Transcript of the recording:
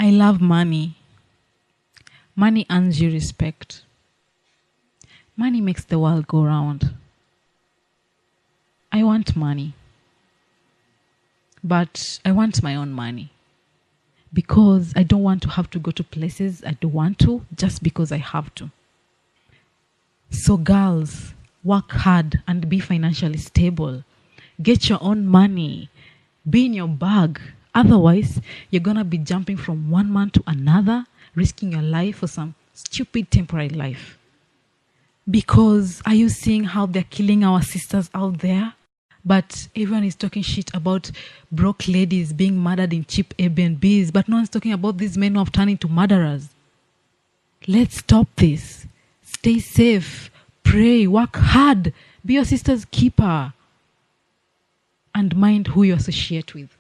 I love money. Money earns you respect. Money makes the world go round. I want money. But I want my own money. Because I don't want to have to go to places I don't want to just because I have to. So girls, work hard and be financially stable. Get your own money. Be in your bag. Otherwise, you're going to be jumping from one man to another, risking your life for some stupid temporary life. Because are you seeing how they're killing our sisters out there? But everyone is talking shit about broke ladies being murdered in cheap Airbnbs, but no one's talking about these men who have turned into murderers. Let's stop this. Stay safe. Pray. Work hard. Be your sister's keeper. And mind who you associate with.